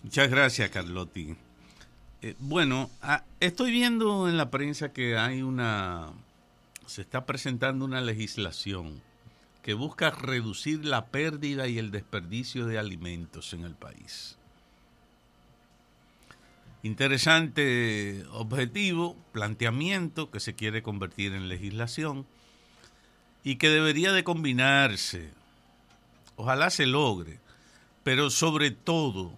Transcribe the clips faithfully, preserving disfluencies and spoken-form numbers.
Muchas gracias, Carlotti. Eh, bueno, a, estoy viendo en la prensa que hay una, se está presentando una legislación que busca reducir la pérdida y el desperdicio de alimentos en el país. Interesante objetivo, planteamiento que se quiere convertir en legislación y que debería de combinarse. Ojalá se logre, pero sobre todo,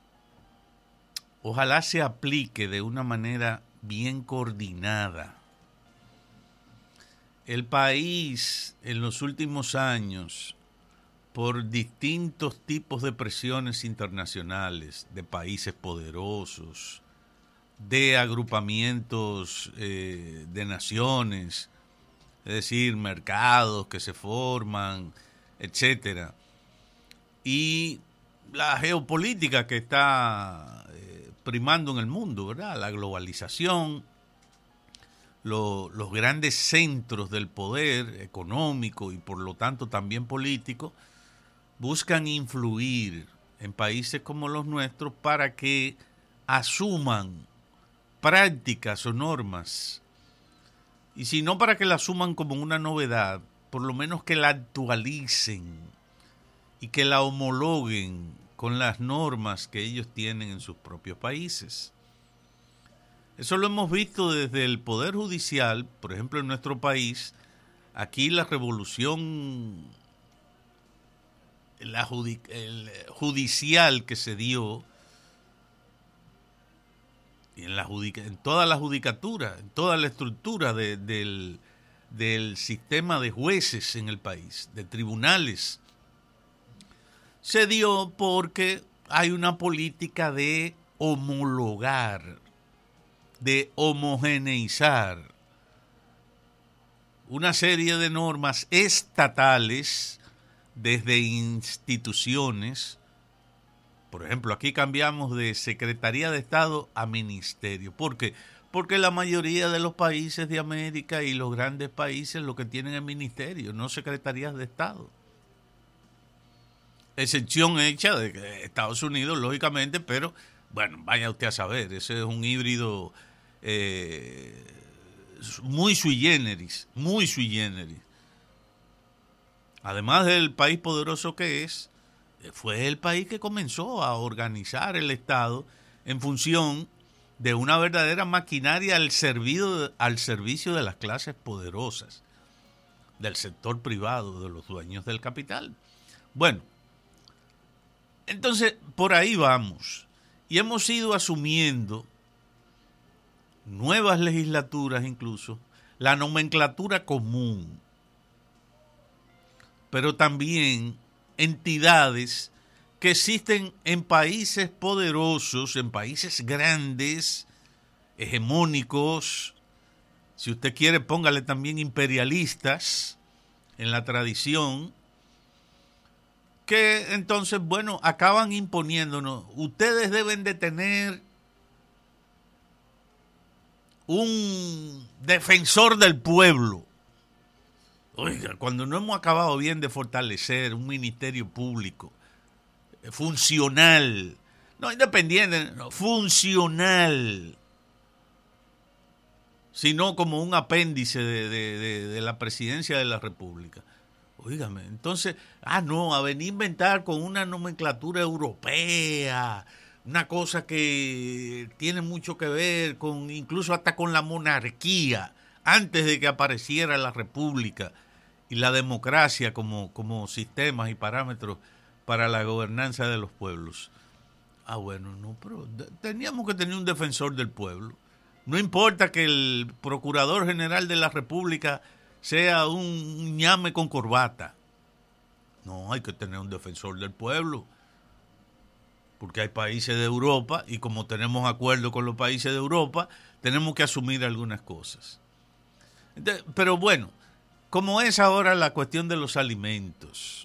ojalá se aplique de una manera bien coordinada. El país en los últimos años, por distintos tipos de presiones internacionales, de países poderosos, de agrupamientos eh, de naciones, es decir, mercados que se forman, etcétera, y la geopolítica que está eh, primando en el mundo, ¿verdad? La globalización, lo, los grandes centros del poder económico y por lo tanto también político buscan influir en países como los nuestros para que asuman prácticas o normas, y si no para que la asuman como una novedad, por lo menos que la actualicen y que la homologuen con las normas que ellos tienen en sus propios países. Eso lo hemos visto desde el Poder Judicial, por ejemplo, en nuestro país. Aquí la revolución la judi- el judicial que se dio y en, la judic- en toda la judicatura, en toda la estructura de, del, del sistema de jueces en el país, de tribunales, se dio porque hay una política de homologar, de homogeneizar una serie de normas estatales desde instituciones. Por ejemplo, aquí cambiamos de Secretaría de Estado a Ministerio. ¿Por qué? Porque la mayoría de los países de América y los grandes países lo que tienen es ministerio, no secretarías de Estado. Excepción hecha de Estados Unidos, lógicamente, pero bueno, vaya usted a saber, ese es un híbrido eh, muy sui generis, muy sui generis. Además del país poderoso que es, fue el país que comenzó a organizar el Estado en función de una verdadera maquinaria al servicio, al servicio de las clases poderosas, del sector privado, de los dueños del capital. Bueno, entonces por ahí vamos. Y hemos ido asumiendo nuevas legislaturas incluso, la nomenclatura común, pero también entidades que existen en países poderosos, en países grandes, hegemónicos, si usted quiere póngale también imperialistas en la tradición, que entonces, bueno, acaban imponiéndonos, ustedes deben de tener un defensor del pueblo. Oiga, cuando no hemos acabado bien de fortalecer un ministerio público funcional, no independiente, no, funcional, sino como un apéndice de, de, de, de la presidencia de la República. Óigame, entonces, ah, no, a venir a inventar con una nomenclatura europea, una cosa que tiene mucho que ver con, incluso hasta con la monarquía, antes de que apareciera la República y la democracia como, como sistemas y parámetros para la gobernanza de los pueblos. Ah, bueno, no, pero teníamos que tener un defensor del pueblo. No importa que el Procurador General de la República sea un ñame con corbata. No, hay que tener un defensor del pueblo. Porque hay países de Europa y como tenemos acuerdo con los países de Europa, tenemos que asumir algunas cosas. Entonces, pero bueno, como es ahora la cuestión de los alimentos,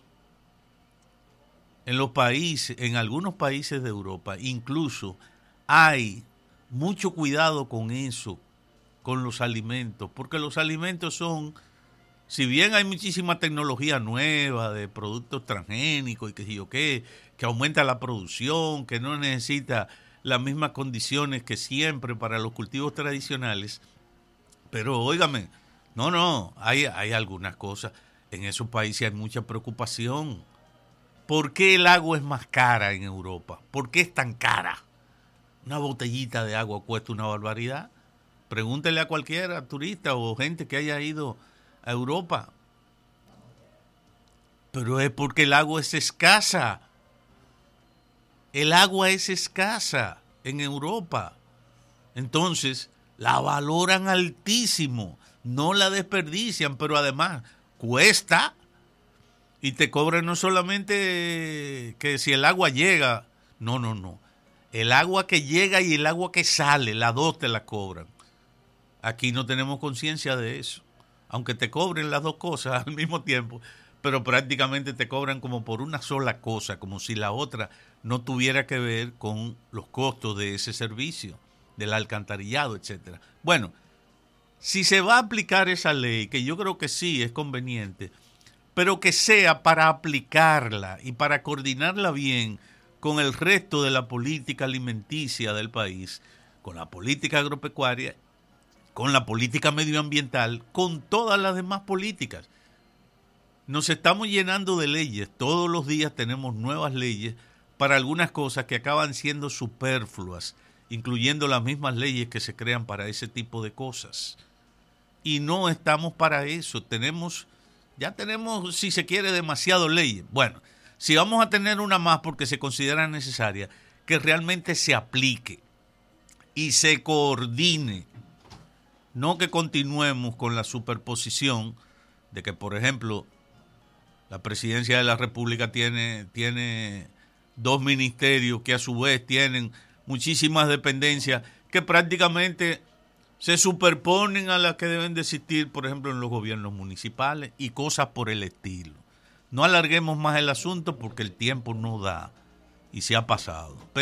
en los países, en algunos países de Europa, incluso hay mucho cuidado con eso, con los alimentos, porque los alimentos son Si bien hay muchísima tecnología nueva de productos transgénicos y que sé yo qué, que aumenta la producción, que no necesita las mismas condiciones que siempre para los cultivos tradicionales, pero óigame, no, no, hay, hay algunas cosas. En esos países hay mucha preocupación. ¿Por qué el agua es más cara en Europa? ¿Por qué es tan cara? Una botellita de agua cuesta una barbaridad. Pregúntele a cualquiera turista o gente que haya ido a Europa. Pero es porque el agua es escasa. El agua es escasa en Europa. Entonces, la valoran altísimo. No la desperdician, pero además cuesta. Y te cobran no solamente que si el agua llega. No, no, no. El agua que llega y el agua que sale, las dos te la cobran. Aquí no tenemos conciencia de eso. Aunque te cobren las dos cosas al mismo tiempo, pero prácticamente te cobran como por una sola cosa, como si la otra no tuviera que ver con los costos de ese servicio, del alcantarillado, etcétera. Bueno, si se va a aplicar esa ley, que yo creo que sí es conveniente, pero que sea para aplicarla y para coordinarla bien con el resto de la política alimenticia del país, con la política agropecuaria, con la política medioambiental, con todas las demás políticas. Nos estamos llenando de leyes. Todos los días tenemos nuevas leyes para algunas cosas que acaban siendo superfluas, incluyendo las mismas leyes que se crean para ese tipo de cosas. Y no estamos para eso. Tenemos, ya tenemos, si se quiere, demasiado leyes. Bueno, si vamos a tener una más porque se considera necesaria, que realmente se aplique y se coordine. No que continuemos con la superposición de que, por ejemplo, la presidencia de la República tiene, tiene dos ministerios que a su vez tienen muchísimas dependencias que prácticamente se superponen a las que deben de existir, por ejemplo, en los gobiernos municipales y cosas por el estilo. No alarguemos más el asunto porque el tiempo no da y se ha pasado.